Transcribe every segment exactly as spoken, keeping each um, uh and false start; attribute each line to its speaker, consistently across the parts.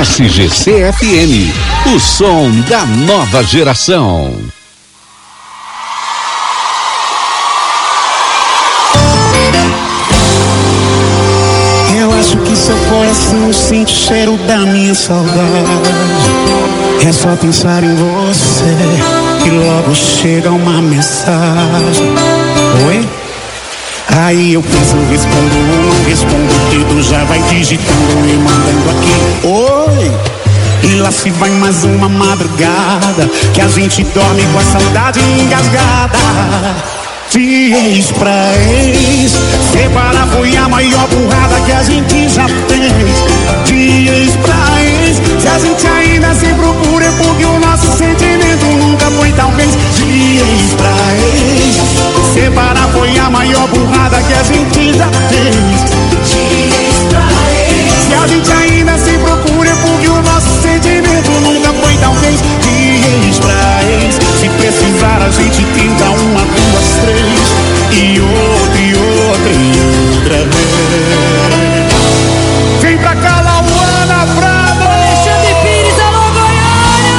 Speaker 1: S G C F M, o som da nova geração.
Speaker 2: Eu acho que seu coração sente o cheiro da minha saudade. É só pensar em você que logo chega uma mensagem. Oi? Aí eu penso, eu respondo ou não respondo, o dedo já vai digitando e mandando aqui. Oi! E lá se vai mais uma madrugada que a gente dorme com a saudade engasgada. De ex pra ex, separar foi a maior burrada que a gente já fez. De ex pra ex, se a gente ainda se procura é porque o nosso sentimento nunca foi talvez. De ex pra ex, separar foi a maior burrada que a gente já fez. De ex pra ex, se a gente ainda se procura é porque o nosso sentimento nunca foi talvez. De ex pra ex, se precisar a gente tenta uma, duas, três. E outra, e outra, e outra vez. Vem pra cá, Lauana Prado!
Speaker 3: Alexandre Pires, alô Goiânia!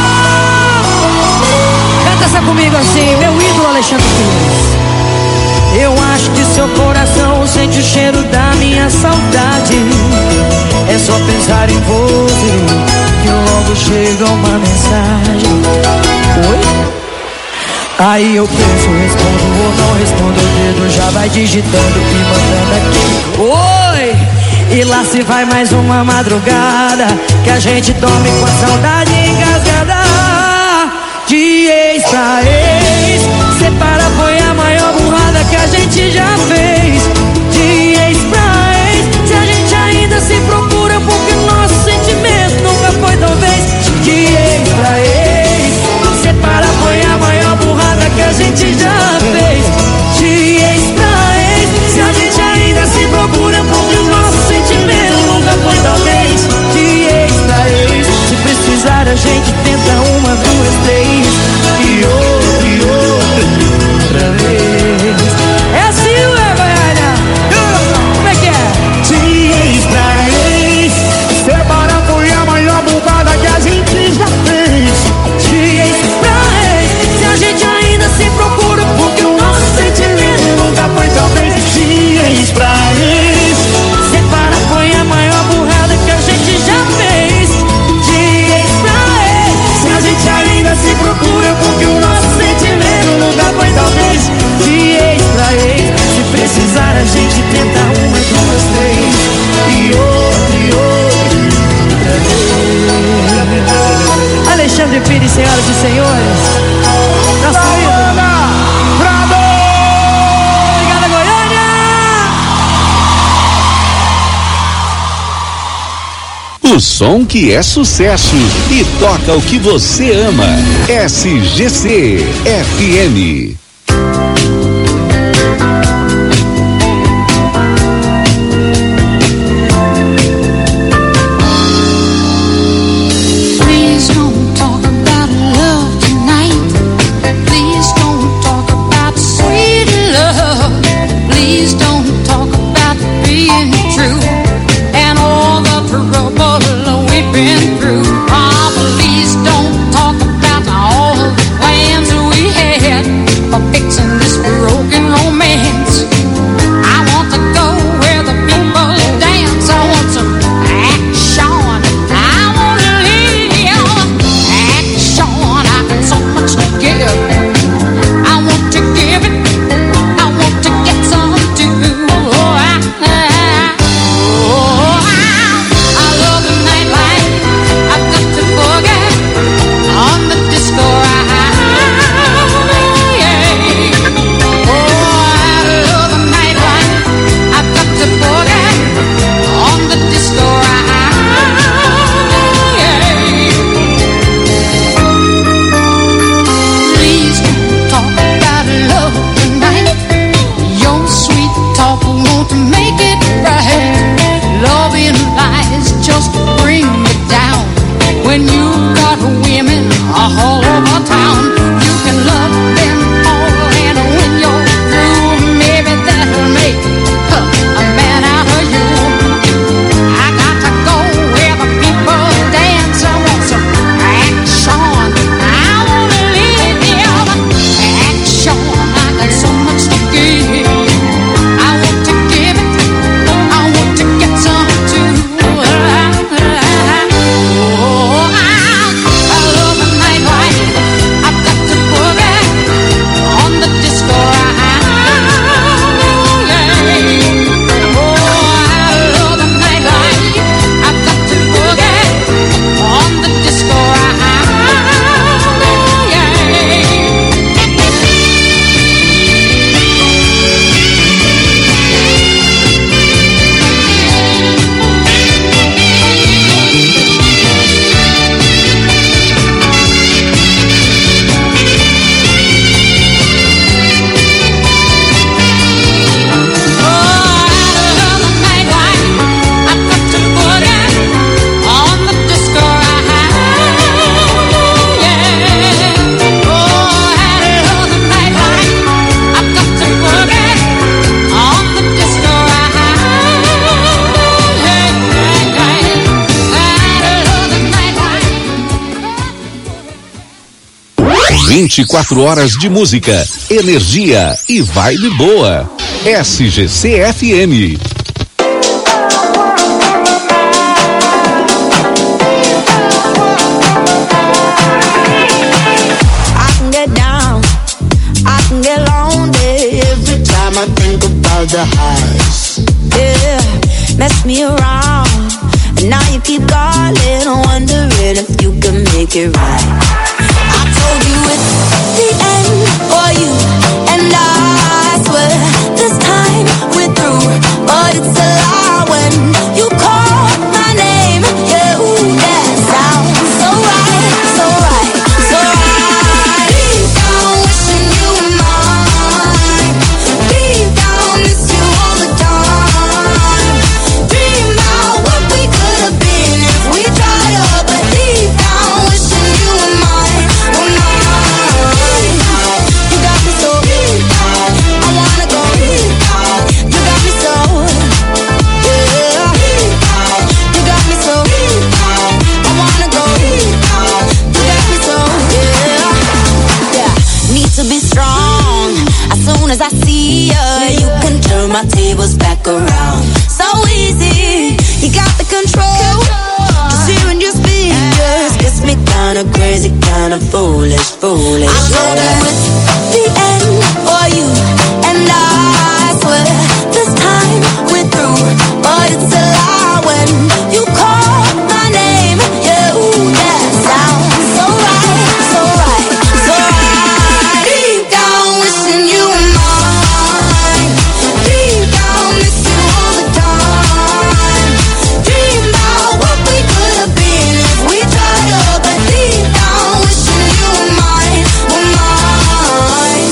Speaker 3: Canta essa comigo assim, meu ídolo Alexandre Pires. Eu acho que seu coração sente o cheiro da minha saudade. É só pensar em você que logo chega uma mensagem. Oi? Aí eu penso, respondo ou não respondo, o dedo já vai digitando e mandando aqui. Oi! E lá se vai mais uma madrugada que a gente dorme com a saudade engasgada. De ex pra ex, separar foi a maior burrada que a gente já fez. De ex pra ex, se a gente ainda se procura porque nosso sentimento nunca foi talvez. De ex pra ex, separar foi a maior burrada que a gente já fez. De ex pra ex, se a gente ainda se procura porque o nosso sentimento nunca foi talvez. De ex pra ex, se precisar a gente tenta uma, duas, três. E outra, e outra, e outra vez. É assim, ué, Goiânia? Como é que é?
Speaker 2: De ex pra ex, separar foi a maior burrada que a gente já fez.
Speaker 3: De ex pra ex, se a gente ainda se procura porque o nosso sentimento nunca foi talvez.
Speaker 2: De ex pra ex,
Speaker 3: separar foi a maior burrada que a gente já fez. De ex pra ex,
Speaker 2: se a gente ainda se procura porque o nosso sentimento nunca foi talvez.
Speaker 3: de ex pra ex, se precisar a gente tenta uma, duas, três.
Speaker 2: E outra, e outra, e outra vez.
Speaker 3: Alexandre Pires, senhoras e senhores, nosso ídolo.
Speaker 2: Prado!
Speaker 3: Obrigada, Goiânia!
Speaker 1: O som que é sucesso e toca o que você ama. S G C F M.
Speaker 4: Please don't talk about love tonight. Please don't talk about sweet love. Please don't talk about being true and all the trouble we've been through. Ah, please don't talk about all the plans we had for fixing this
Speaker 1: vinte e quatro horas de música, energia e vibe boa. S G C F M.
Speaker 5: I think about the highs, yeah, mess me around, and now you keep calling, wondering if you can make it right. I told you it's the end for you, and I swear this time we're through, but it's a lie when you call my name, yeah, ooh, that sounds so right, so right, so right. Deep down wishing you were mine, deep down miss you all the time, dream about what we could have been if we tried up, but deep down wishing you were mine, were mine. You got me so deep down, I wanna go deep down. You got me so, yeah, deep down. You got me so deep down, I wanna go deep down. You got me so, yeah, yeah. Need to be strong. As soon as I see ya, you can turn my tables back around. So easy, you got the control. Just hearing your speakers gets me kinda crazy, kinda foolish, foolish. I know that it's the end for you, and I swear this time we're through, but it's a lie when you call my name. Yeah, ooh, that sounds so right, so right, so right. Deep down wishing you were mine, deep down miss you all the time, dream about what we could have been if we tried up, but deep down wishing you were mine, were mine.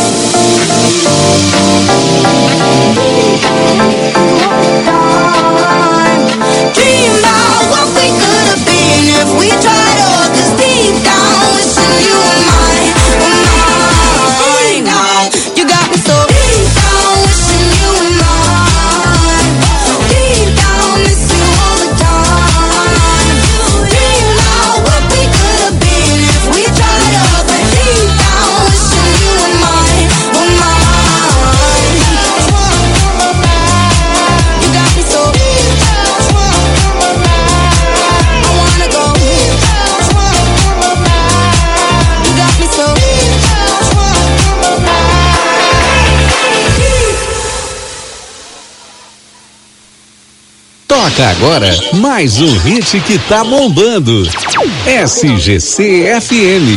Speaker 5: Dream about what we could have been if we tried up, 'cause deep down wishing you were mine, were mine. You got me so deep down wishing you were mine, deep down miss you all the time, dream about what we could have been if we tried up, but deep down wishing you were mine, were mine. You got me so deep down, I wanna go. You got me so deep down.
Speaker 1: Toca agora mais um hit que tá bombando. S G C F M.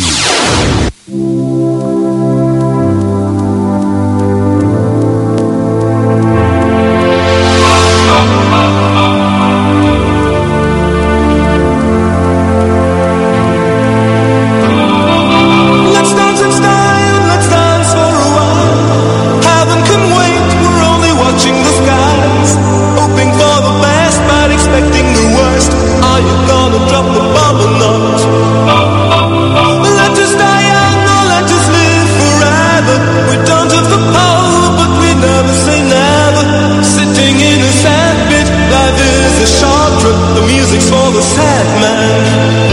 Speaker 6: Let's dance in style, let's dance for a while. Heaven can wait, we're only watching the skies. Hoping for the best, but expecting the worst. Are you gonna drop the bomb or not? Let us die young or let us live forever. We don't have the power, but we never say never. Sitting in a sandpit, life is a short trip. The music's for the sad man.